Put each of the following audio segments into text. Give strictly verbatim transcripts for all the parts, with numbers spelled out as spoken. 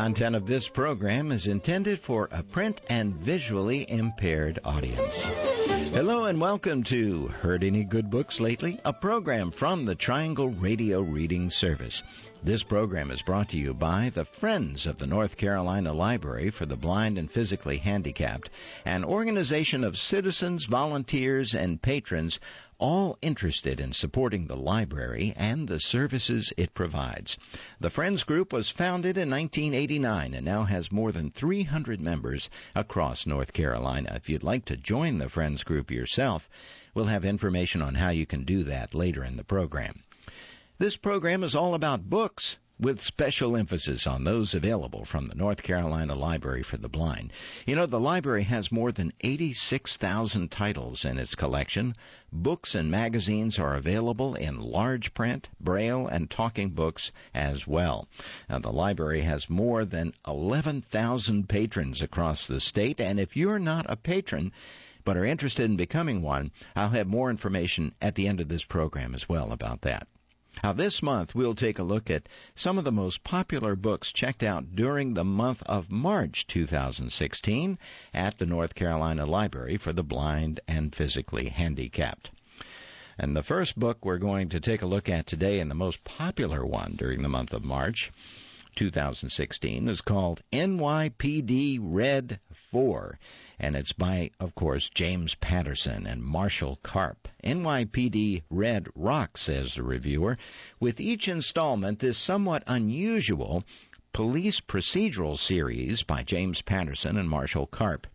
content of this program is intended for a print and visually impaired audience. Hello and welcome to Heard Any Good Books Lately, a program from the Triangle Radio Reading Service. This program is brought to you by the Friends of the North Carolina Library for the Blind and Physically Handicapped, an organization of citizens, volunteers, and patrons, all interested in supporting the library and the services it provides. The Friends Group was founded in nineteen eighty-nine and now has more than three hundred members across North Carolina. If you'd like to join the Friends Group yourself, we'll have information on how you can do that later in the program. This program is all about books, with special emphasis on those available from the North Carolina Library for the Blind. You know, the library has more than eighty-six thousand titles in its collection. Books and magazines are available in large print, braille, and talking books as well. Now, the library has more than eleven thousand patrons across the state, and if you're not a patron but are interested in becoming one, I'll have more information at the end of this program as well about that. Now, this month, we'll take a look at some of the most popular books checked out during the month of March two thousand sixteen at the North Carolina Library for the Blind and Physically Handicapped. And the first book we're going to take a look at today, and the most popular one during the month of March two thousand sixteen, is called N Y P D Red four, and it's by, of course, James Patterson and Marshall Karp. N Y P D Red rocks, says the reviewer. With each installment, this somewhat unusual police procedural series by James Patterson and Marshall Karp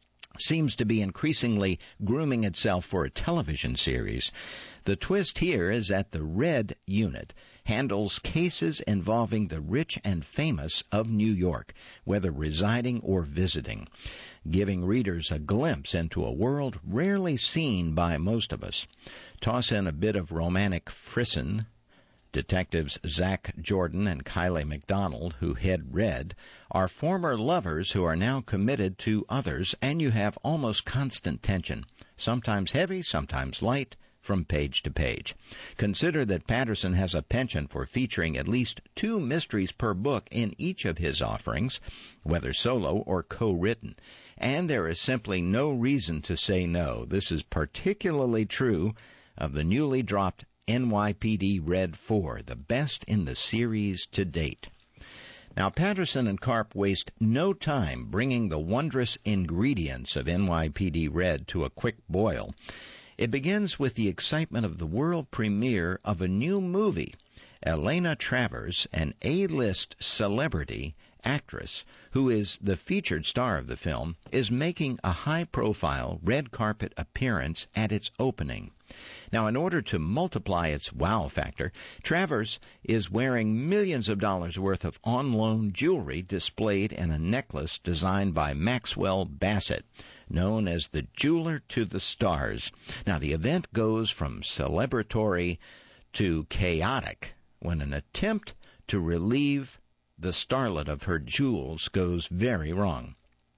seems to be increasingly grooming itself for a television series. The twist here is that the Red Unit handles cases involving the rich and famous of New York, whether residing or visiting, giving readers a glimpse into a world rarely seen by most of us. Toss in a bit of romantic frisson. Detectives Zach Jordan and Kylie McDonald, who head Red, are former lovers who are now committed to others, and you have almost constant tension, sometimes heavy, sometimes light, from page to page. Consider that Patterson has a penchant for featuring at least two mysteries per book in each of his offerings, whether solo or co-written, and there is simply no reason to say no. This is particularly true of the newly dropped N Y P D Red four, the best in the series to date. Now, Patterson and Karp waste no time bringing the wondrous ingredients of N Y P D Red to a quick boil. It begins with the excitement of the world premiere of a new movie. Elena Travers, an A-list celebrity actress who is the featured star of the film, is making a high-profile red carpet appearance at its opening. Now, in order to multiply its wow factor, Travers is wearing millions of dollars worth of on-loan jewelry displayed in a necklace designed by Maxwell Bassett, known as the Jeweler to the Stars. Now, the event goes from celebratory to chaotic when an attempt to relieve the starlet of her jewels goes very wrong.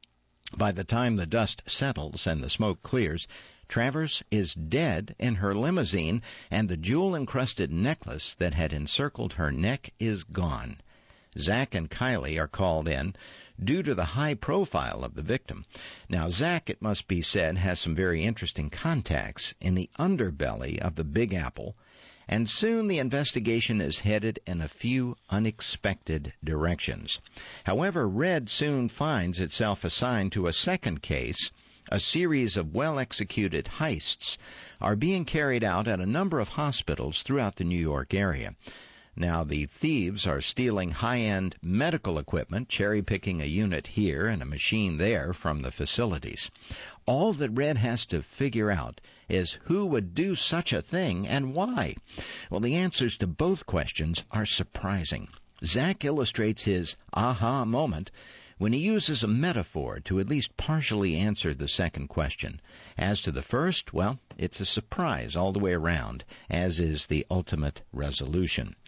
By the time the dust settles and the smoke clears, Travers is dead in her limousine, and the jewel-encrusted necklace that had encircled her neck is gone. Zach and Kylie are called in due to the high profile of the victim. Now, Zach, it must be said, has some very interesting contacts in the underbelly of the Big Apple, and soon the investigation is headed in a few unexpected directions. However, Red soon finds itself assigned to a second case. A series of well-executed heists are being carried out at a number of hospitals throughout the New York area. Now, the thieves are stealing high-end medical equipment, cherry-picking a unit here and a machine there from the facilities. All that Red has to figure out is who would do such a thing and why. Well, the answers to both questions are surprising. Zach illustrates his aha moment when he uses a metaphor to at least partially answer the second question. As to the first, well, it's a surprise all the way around, as is the ultimate resolution.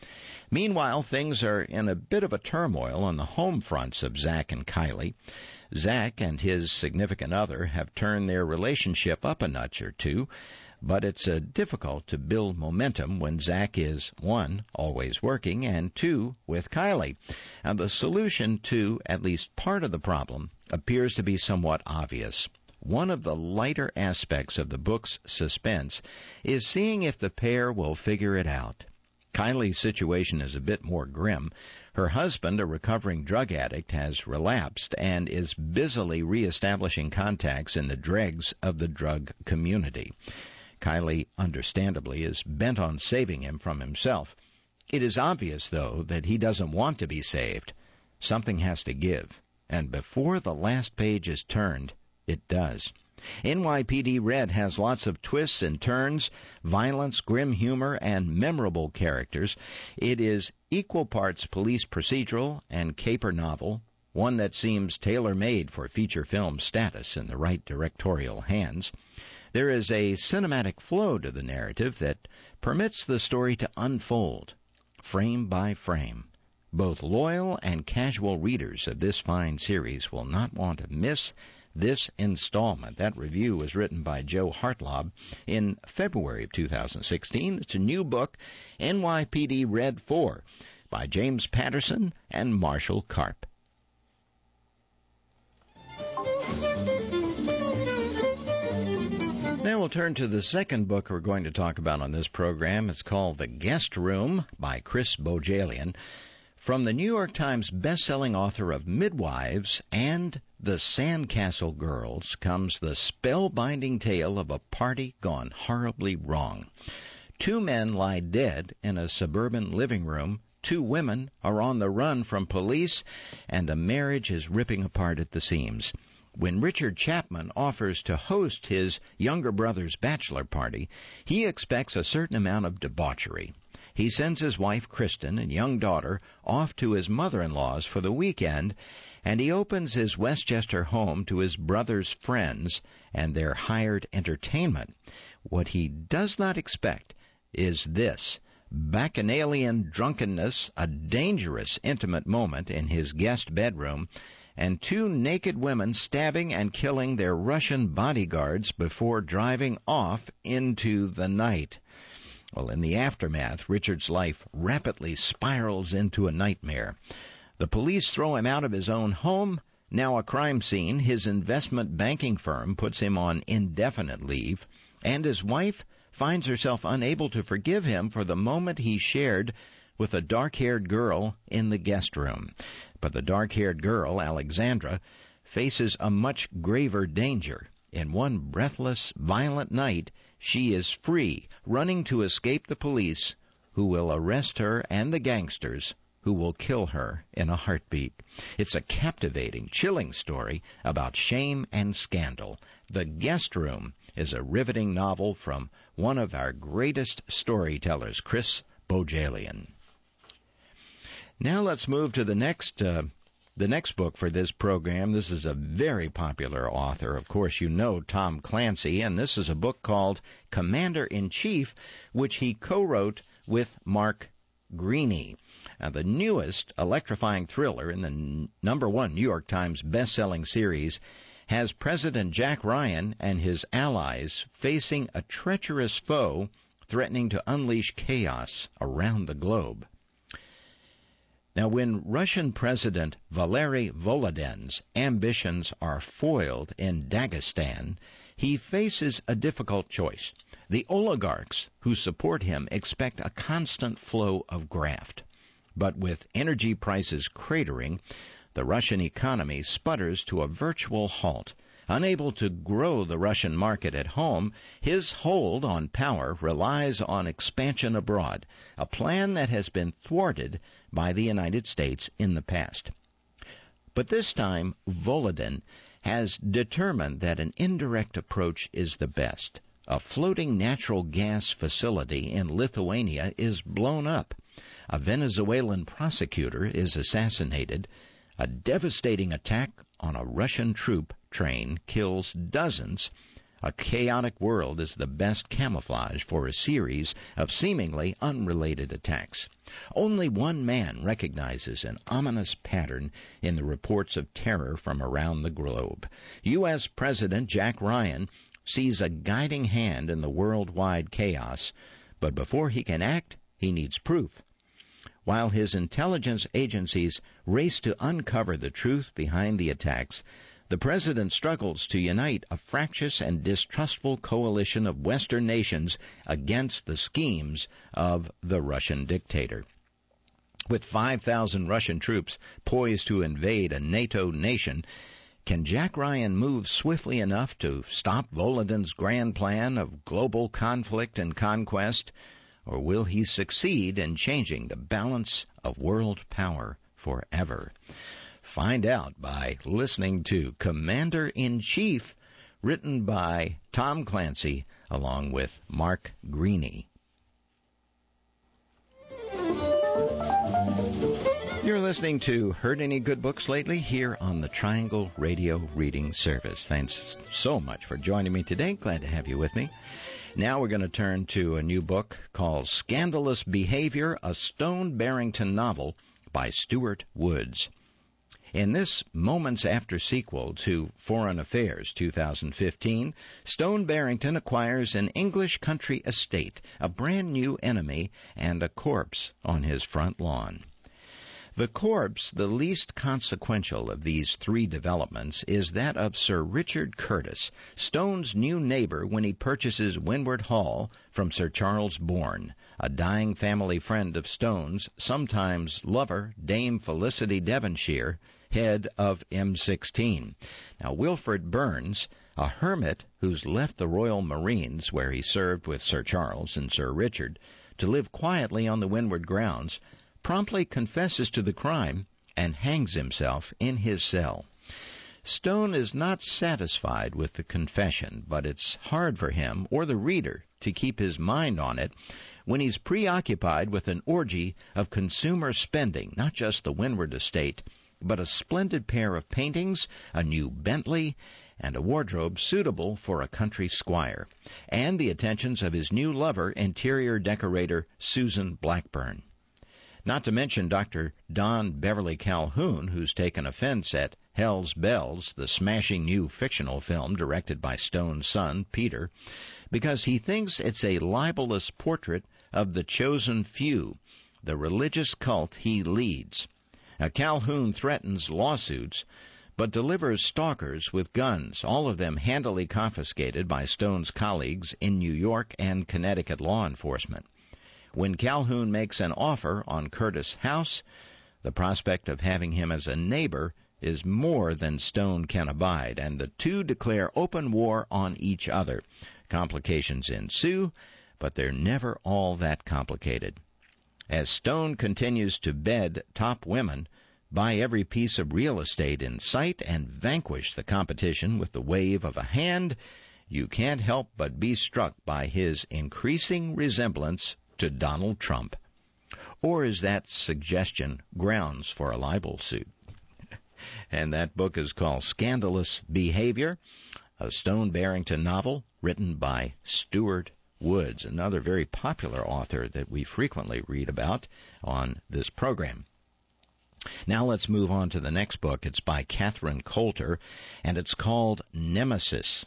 Meanwhile, things are in a bit of a turmoil on the home fronts of Zach and Kylie. Zach and his significant other have turned their relationship up a notch or two, but it's uh, difficult to build momentum when Zach is, one, always working, and two, with Kylie. And the solution to at least part of the problem appears to be somewhat obvious. One of the lighter aspects of the book's suspense is seeing if the pair will figure it out. Kylie's situation is a bit more grim. Her husband, a recovering drug addict, has relapsed and is busily reestablishing contacts in the dregs of the drug community. Kylie, understandably, is bent on saving him from himself. It is obvious, though, that he doesn't want to be saved. Something has to give, and before the last page is turned, it does. N Y P D Red has lots of twists and turns, violence, grim humor, and memorable characters. It is equal parts police procedural and caper novel, one that seems tailor-made for feature film status in the right directorial hands. There is a cinematic flow to the narrative that permits the story to unfold, frame by frame. Both loyal and casual readers of this fine series will not want to miss this installment. That review was written by Joe Hartlaub in February of two thousand sixteen. It's a new book, N Y P D Red four, by James Patterson and Marshall Karp. Now we'll turn to the second book we're going to talk about on this program. It's called The Guest Room by Chris Bohjalian. From the New York Times best-selling author of Midwives and The Sandcastle Girls comes the spellbinding tale of a party gone horribly wrong. Two men lie dead in a suburban living room, two women are on the run from police, and a marriage is ripping apart at the seams. When Richard Chapman offers to host his younger brother's bachelor party, he expects a certain amount of debauchery. He sends his wife, Kristen, and young daughter off to his mother-in-law's for the weekend, and he opens his Westchester home to his brother's friends and their hired entertainment. What he does not expect is this: bacchanalian drunkenness, a dangerous intimate moment in his guest bedroom, and two naked women stabbing and killing their Russian bodyguards before driving off into the night. Well, in the aftermath, Richard's life rapidly spirals into a nightmare. The police throw him out of his own home. Now a crime scene, his investment banking firm puts him on indefinite leave, and his wife finds herself unable to forgive him for the moment he shared with a dark-haired girl in the guest room. But the dark-haired girl, Alexandra, faces a much graver danger. In one breathless, violent night, she is free, running to escape the police, who will arrest her and the gangsters who will kill her in a heartbeat. It's a captivating, chilling story about shame and scandal. The Guest Room is a riveting novel from one of our greatest storytellers, Chris Bohjalian. Now let's move to the next uh, the next book for this program. This is a very popular author. Of course, you know Tom Clancy, and this is a book called Commander-in-Chief, which he co-wrote with Mark Greaney. Now, the newest electrifying thriller in the n- number one New York Times best-selling series has President Jack Ryan and his allies facing a treacherous foe threatening to unleash chaos around the globe. Now, when Russian President Valery Volodin's ambitions are foiled in Dagestan, he faces a difficult choice. The oligarchs who support him expect a constant flow of graft. But with energy prices cratering, the Russian economy sputters to a virtual halt. Unable to grow the Russian market at home, his hold on power relies on expansion abroad, a plan that has been thwarted by the United States in the past. But this time, Volodin has determined that an indirect approach is the best. A floating natural gas facility in Lithuania is blown up. A Venezuelan prosecutor is assassinated. A devastating attack on a Russian troop train kills dozens. A chaotic world is the best camouflage for a series of seemingly unrelated attacks. Only one man recognizes an ominous pattern in the reports of terror from around the globe. U S. President Jack Ryan sees a guiding hand in the worldwide chaos, but before he can act, he needs proof. While his intelligence agencies race to uncover the truth behind the attacks, the president struggles to unite a fractious and distrustful coalition of Western nations against the schemes of the Russian dictator. With five thousand Russian troops poised to invade a NATO nation, can Jack Ryan move swiftly enough to stop Volodin's grand plan of global conflict and conquest, or will he succeed in changing the balance of world power forever? Find out by listening to Commander-in-Chief, written by Tom Clancy, along with Mark Greaney. You're listening to Heard Any Good Books Lately here on the Triangle Radio Reading Service. Thanks so much for joining me today. Glad to have you with me. Now we're going to turn to a new book called Scandalous Behavior, a Stone Barrington novel by Stuart Woods. In this moments after sequel to Foreign Affairs two thousand fifteen, Stone Barrington acquires an English country estate, a brand new enemy, and a corpse on his front lawn. The corpse, the least consequential of these three developments, is that of Sir Richard Curtis, Stone's new neighbor when he purchases Windward Hall from Sir Charles Bourne, a dying family friend of Stone's, sometimes lover, Dame Felicity Devonshire, head of M sixteen. Now, Wilfred Burns, a hermit who's left the Royal Marines, where he served with Sir Charles and Sir Richard, to live quietly on the Windward grounds, promptly confesses to the crime and hangs himself in his cell. Stone is not satisfied with the confession, but it's hard for him, or the reader, to keep his mind on it when he's preoccupied with an orgy of consumer spending, not just the Windward estate, but a splendid pair of paintings, a new Bentley, and a wardrobe suitable for a country squire, and the attentions of his new lover, interior decorator Susan Blackburn. Not to mention Doctor Don Beverly Calhoun, who's taken offense at Hell's Bells, the smashing new fictional film directed by Stone's son, Peter, because he thinks it's a libelous portrait of the chosen few, the religious cult he leads. Now, Calhoun threatens lawsuits, but delivers stalkers with guns, all of them handily confiscated by Stone's colleagues in New York and Connecticut law enforcement. When Calhoun makes an offer on Curtis' house, the prospect of having him as a neighbor is more than Stone can abide, and the two declare open war on each other. Complications ensue, but they're never all that complicated. As Stone continues to bed top women, buy every piece of real estate in sight, and vanquish the competition with the wave of a hand, you can't help but be struck by his increasing resemblance to Donald Trump. Or is that suggestion grounds for a libel suit? And that book is called Scandalous Behavior, a Stone Barrington novel written by Stuart Woods, another very popular author that we frequently read about on this program. Now let's move on to the next book. It's by Catherine Coulter, and it's called Nemesis.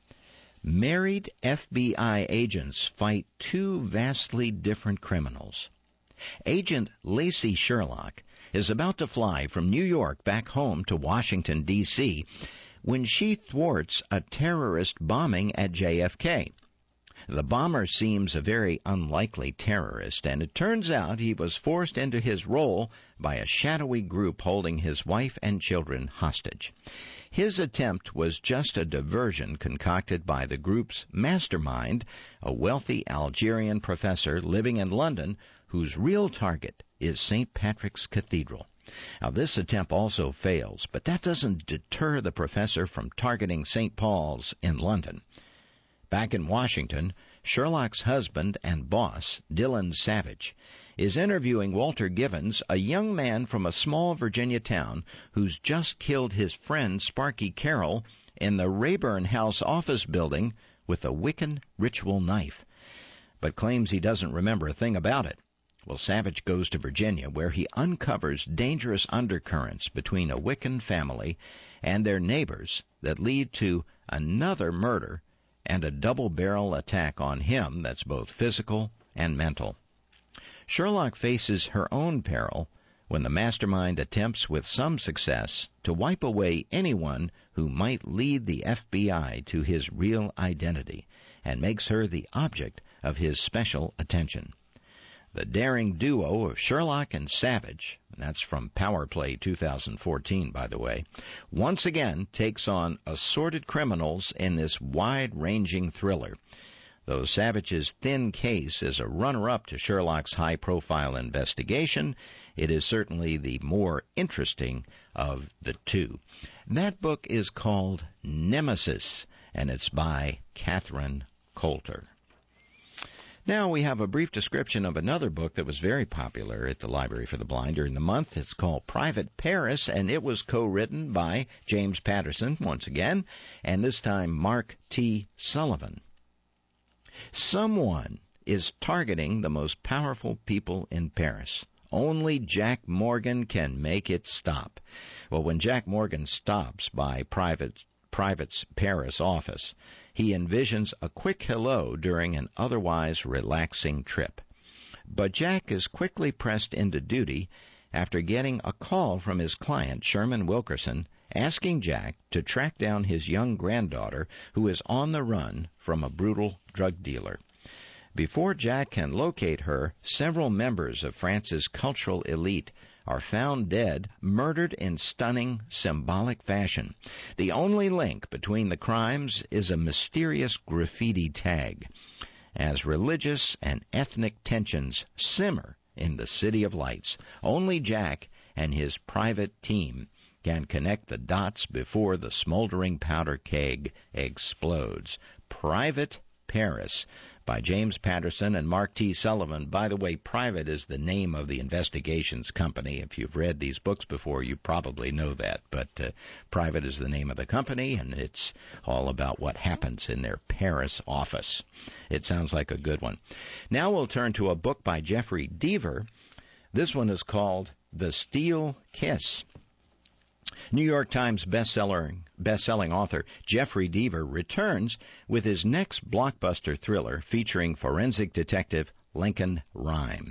Married F B I agents fight two vastly different criminals. Agent Lacey Sherlock is about to fly from New York back home to Washington, D C, when she thwarts a terrorist bombing at J F K. The bomber seems a very unlikely terrorist, and it turns out he was forced into his role by a shadowy group holding his wife and children hostage. His attempt was just a diversion concocted by the group's mastermind, a wealthy Algerian professor living in London whose real target is Saint Patrick's Cathedral. Now, this attempt also fails, but that doesn't deter the professor from targeting Saint Paul's in London. Back in Washington, Sherlock's husband and boss, Dylan Savage, is interviewing Walter Givens, a young man from a small Virginia town who's just killed his friend Sparky Carroll in the Rayburn House office building with a Wiccan ritual knife, but claims he doesn't remember a thing about it. Well, Savage goes to Virginia, where he uncovers dangerous undercurrents between a Wiccan family and their neighbors that lead to another murder and a double-barrel attack on him that's both physical and mental. Sherlock faces her own peril when the mastermind attempts with some success to wipe away anyone who might lead the F B I to his real identity and makes her the object of his special attention. The daring duo of Sherlock and Savage, and that's from Power Play two thousand fourteen, by the way, once again takes on assorted criminals in this wide-ranging thriller. Though Savage's thin case is a runner-up to Sherlock's high-profile investigation, it is certainly the more interesting of the two. That book is called Nemesis, and it's by Catherine Coulter. Now we have a brief description of another book that was very popular at the Library for the Blind during the month. It's called Private Paris, and it was co-written by James Patterson, once again, and this time Mark T. Sullivan. Someone is targeting the most powerful people in Paris. Only Jack Morgan can make it stop. Well, when Jack Morgan stops by Private Private's Paris office, he envisions a quick hello during an otherwise relaxing trip. But Jack is quickly pressed into duty after getting a call from his client, Sherman Wilkerson, asking Jack to track down his young granddaughter who is on the run from a brutal drug dealer. Before Jack can locate her, several members of France's cultural elite are found dead, murdered in stunning, symbolic fashion. The only link between the crimes is a mysterious graffiti tag. As religious and ethnic tensions simmer in the City of Lights, only Jack and his private team can connect the dots before the smoldering powder keg explodes. Private Paris by James Patterson and Mark T. Sullivan. By the way, Private is the name of the investigations company. If you've read these books before, you probably know that. But uh, Private is the name of the company, and it's all about what happens in their Paris office. It sounds like a good one. Now we'll turn to a book by Jeffrey Deaver. This one is called The Steel Kiss. New York Times bestseller, best-selling author Jeffrey Deaver returns with his next blockbuster thriller featuring forensic detective Lincoln Rhyme.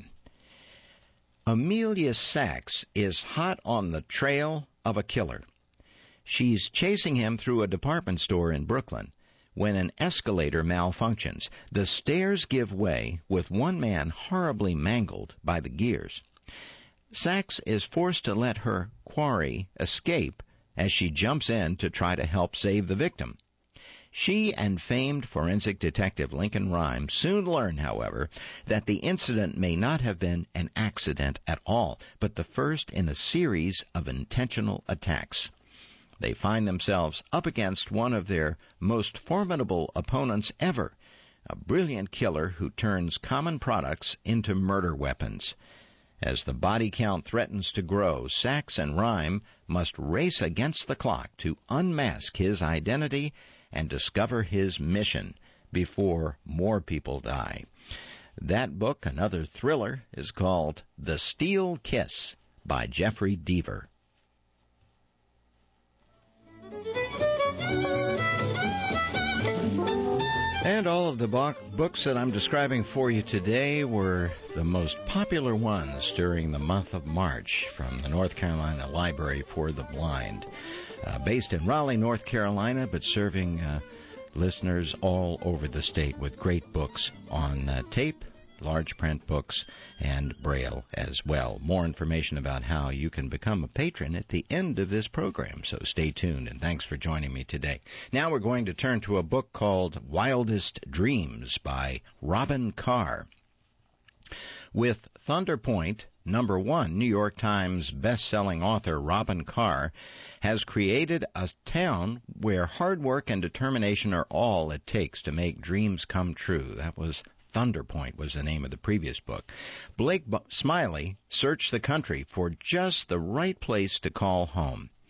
Amelia Sachs is hot on the trail of a killer. She's chasing him through a department store in Brooklyn when an escalator malfunctions. The stairs give way, with one man horribly mangled by the gears. Sachs is forced to let her quarry escape as she jumps in to try to help save the victim. She and famed forensic detective Lincoln Rhyme soon learn, however, that the incident may not have been an accident at all, but the first in a series of intentional attacks. They find themselves up against one of their most formidable opponents ever, a brilliant killer who turns common products into murder weapons. As the body count threatens to grow, Sachs and Rhyme must race against the clock to unmask his identity and discover his mission before more people die. That book, another thriller, is called The Steel Kiss by Jeffrey Deaver. And all of the books that I'm describing for you today were the most popular ones during the month of March from the North Carolina Library for the Blind. Uh, based in Raleigh, North Carolina, but serving uh, listeners all over the state with great books on uh, tape, large print books, and Braille as well. More information about how you can become a patron at the end of this program, so stay tuned, and thanks for joining me today. Now we're going to turn to a book called Wildest Dreams by Robin Carr. With Thunder Point, number one New York Times best-selling author Robin Carr has created a town where hard work and determination are all it takes to make dreams come true. That was Thunder Point was the name of the previous book. Blake B- Smiley searched the country for just the right place to call home.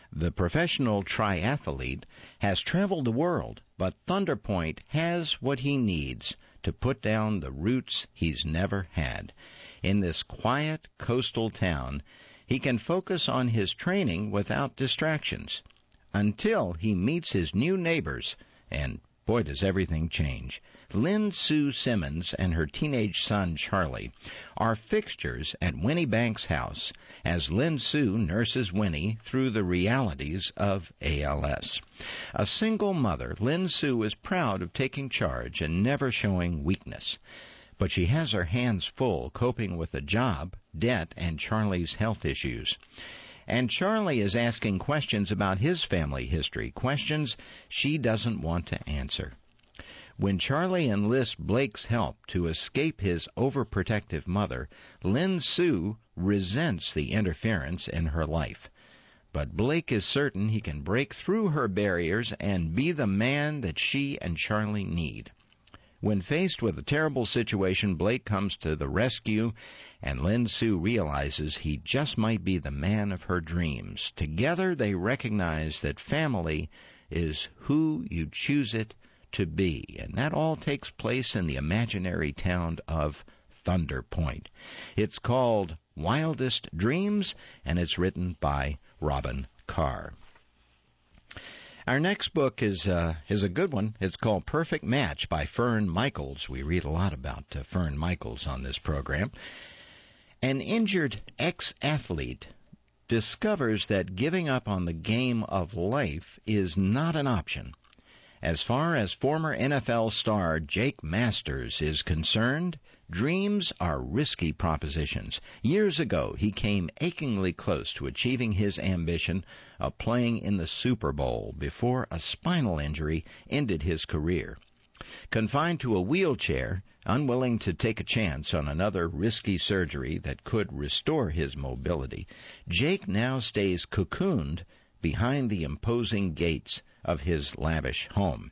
The professional triathlete has traveled the world, but Thunder Point has what he needs to put down the roots he's never had. In this quiet coastal town, he can focus on his training without distractions until he meets his new neighbors, and boy, does everything change. Lynn Sue Simmons and her teenage son, Charlie, are fixtures at Winnie Banks' house as Lynn Sue nurses Winnie through the realities of A L S. A single mother, Lynn Sue is proud of taking charge and never showing weakness. But she has her hands full coping with a job, debt, and Charlie's health issues. And Charlie is asking questions about his family history, questions she doesn't want to answer. When Charlie enlists Blake's help to escape his overprotective mother, Lynn Sue resents the interference in her life. But Blake is certain he can break through her barriers and be the man that she and Charlie need. When faced with a terrible situation, Blake comes to the rescue, and Lynn Sue realizes he just might be the man of her dreams. Together, they recognize that family is who you choose it to be, and that all takes place in the imaginary town of Thunder Point. It's called Wildest Dreams, and it's written by Robin Carr. Our next book is uh, is a good one. It's called Perfect Match by Fern Michaels. We read a lot about uh, Fern Michaels on this program. An injured ex-athlete discovers that giving up on the game of life is not an option. As far as former N F L star Jake Masters is concerned, dreams are risky propositions. Years ago, he came achingly close to achieving his ambition of playing in the Super Bowl before a spinal injury ended his career. Confined to a wheelchair, unwilling to take a chance on another risky surgery that could restore his mobility, Jake now stays cocooned behind the imposing gates of his lavish home.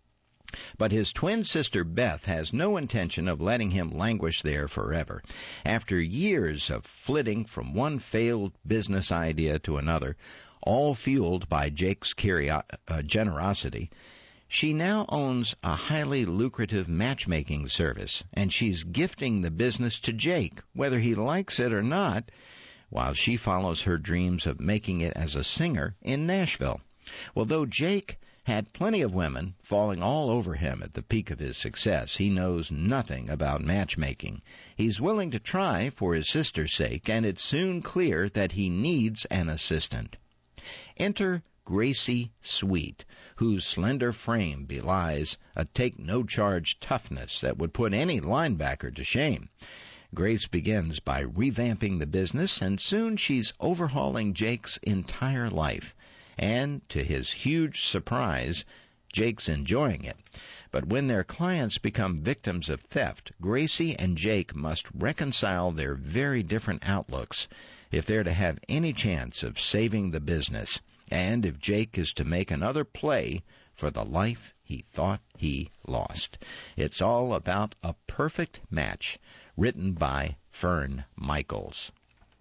But his twin sister Beth has no intention of letting him languish there forever. After years of flitting from one failed business idea to another, all fueled by Jake's curio- uh, generosity, she now owns a highly lucrative matchmaking service, and she's gifting the business to Jake, whether he likes it or not, while she follows her dreams of making it as a singer in Nashville. Well, though Jake had plenty of women falling all over him at the peak of his success, he knows nothing about matchmaking. He's willing to try for his sister's sake, and it's soon clear that he needs an assistant. Enter Gracie Sweet, whose slender frame belies a take-no-charge toughness that would put any linebacker to shame. Grace begins by revamping the business, and soon she's overhauling Jake's entire life. And, to his huge surprise, Jake's enjoying it. But when their clients become victims of theft, Gracie and Jake must reconcile their very different outlooks if they're to have any chance of saving the business, and if Jake is to make another play for the life he thought he lost. It's all about A Perfect Match, written by Fern Michaels.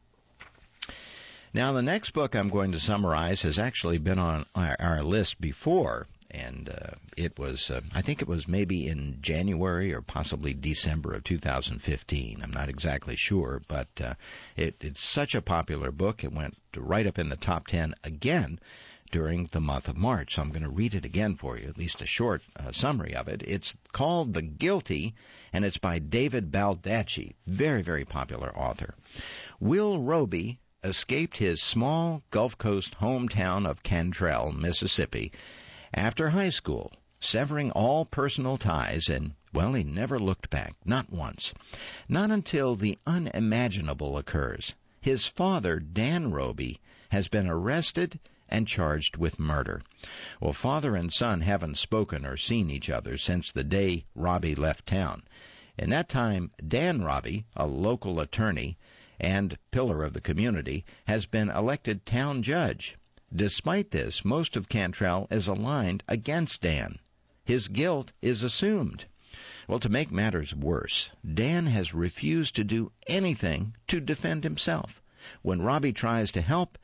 Now, the next book I'm going to summarize has actually been on our, our list before, and uh, it was, uh, I think it was maybe in January or possibly December of two thousand fifteen. I'm not exactly sure, but uh, it, it's such a popular book. It went right up in the top ten again during the month of March. So I'm going to read it again for you, at least a short uh, summary of it. It's called The Guilty, and it's by David Baldacci, very, very popular author. Will Roby escaped his small Gulf Coast hometown of Cantrell, Mississippi, after high school, severing all personal ties, and, well, he never looked back, not once. Not until the unimaginable occurs. His father, Dan Roby, has been arrested and charged with murder. Well, father and son haven't spoken or seen each other since the day Roby left town. In that time, Dan Roby, a local attorney and pillar of the community, has been elected town judge. Despite this, most of Cantrell is aligned against Dan. His guilt is assumed. Well, to make matters worse, Dan has refused to do anything to defend himself. When Roby tries to help,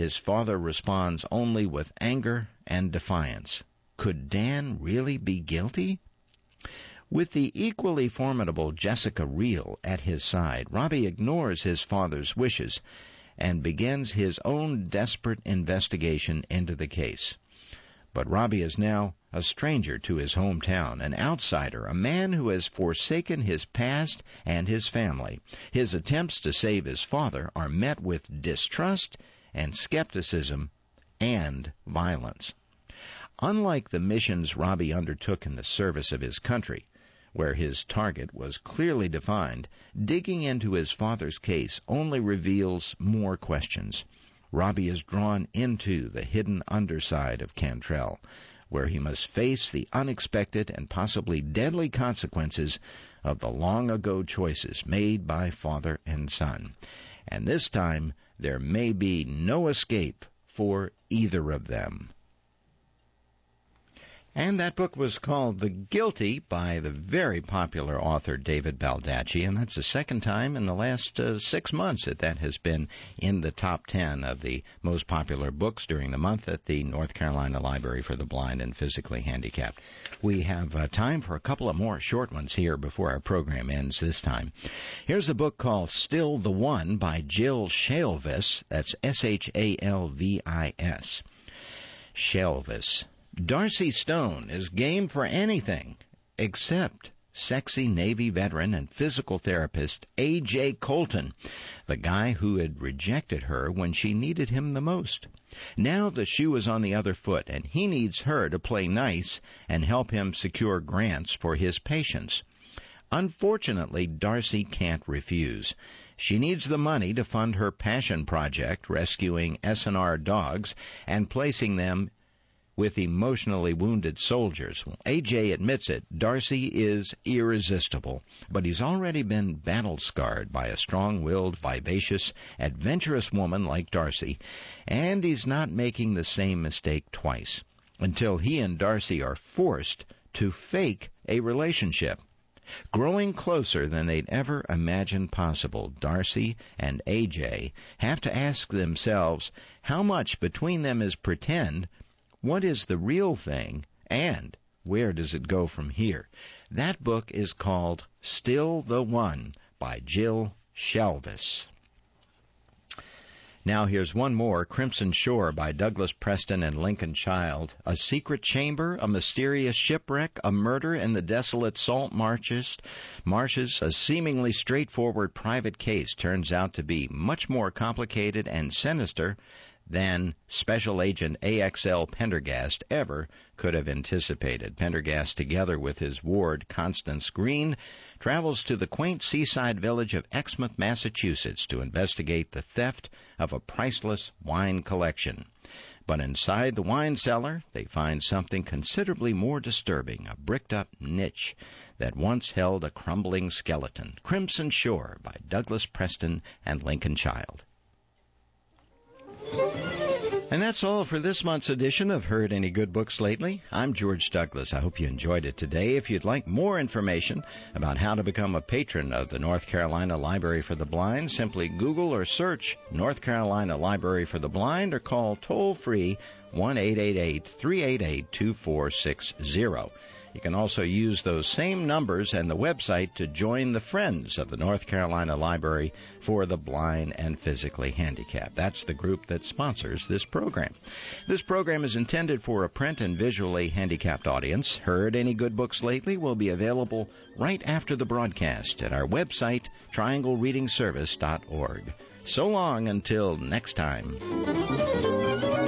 his father responds only with anger and defiance. Could Dan really be guilty? With the equally formidable Jessica Reel at his side, Robbie ignores his father's wishes and begins his own desperate investigation into the case. But Robbie is now a stranger to his hometown, an outsider, a man who has forsaken his past and his family. His attempts to save his father are met with distrust and skepticism and violence. Unlike the missions Robbie undertook in the service of his country, where his target was clearly defined, digging into his father's case only reveals more questions. Robbie is drawn into the hidden underside of Cantrell, where he must face the unexpected and possibly deadly consequences of the long-ago choices made by father and son. And this time, there may be no escape for either of them. And that book was called The Guilty by the very popular author David Baldacci, and that's the second time in the last uh, six months that that has been in the top ten of the most popular books during the month at the North Carolina Library for the Blind and Physically Handicapped. We have uh, time for a couple of more short ones here before our program ends this time. Here's a book called Still the One by Jill Shalvis. That's S H A L V I S. Shalvis. Darcy Stone is game for anything except sexy Navy veteran and physical therapist A J Colton, the guy who had rejected her when she needed him the most. Now the shoe is on the other foot, and he needs her to play nice and help him secure grants for his patients. Unfortunately, Darcy can't refuse. She needs the money to fund her passion project, rescuing S N R dogs and placing them with emotionally wounded soldiers. Well, A J admits it. Darcy is irresistible, but he's already been battle-scarred by a strong-willed, vivacious, adventurous woman like Darcy, and he's not making the same mistake twice, until he and Darcy are forced to fake a relationship. Growing closer than they'd ever imagined possible, Darcy and A J have to ask themselves how much between them is pretend, what is the real thing, and where does it go from here? That book is called Still the One by Jill Shalvis. Now here's one more, Crimson Shore by Douglas Preston and Lincoln Child. A secret chamber, a mysterious shipwreck, a murder in the desolate salt marshes, marshes. A seemingly straightforward private case turns out to be much more complicated and sinister than Special Agent A X L Pendergast ever could have anticipated. Pendergast, together with his ward, Constance Green, travels to the quaint seaside village of Exmouth, Massachusetts, to investigate the theft of a priceless wine collection. But inside the wine cellar, they find something considerably more disturbing, a bricked-up niche that once held a crumbling skeleton. Crimson Shore by Douglas Preston and Lincoln Child. And that's all for this month's edition of Heard Any Good Books Lately. I'm George Douglas. I hope you enjoyed it today. If you'd like more information about how to become a patron of the North Carolina Library for the Blind, simply Google or search North Carolina Library for the Blind or call toll-free one eight eight eight, three eight eight, two four six zero. You can also use those same numbers and the website to join the Friends of the North Carolina Library for the Blind and Physically Handicapped. That's the group that sponsors this program. This program is intended for a print and visually handicapped audience. Heard Any Good Books Lately will be available right after the broadcast at our website, triangle reading service dot org. So long until next time.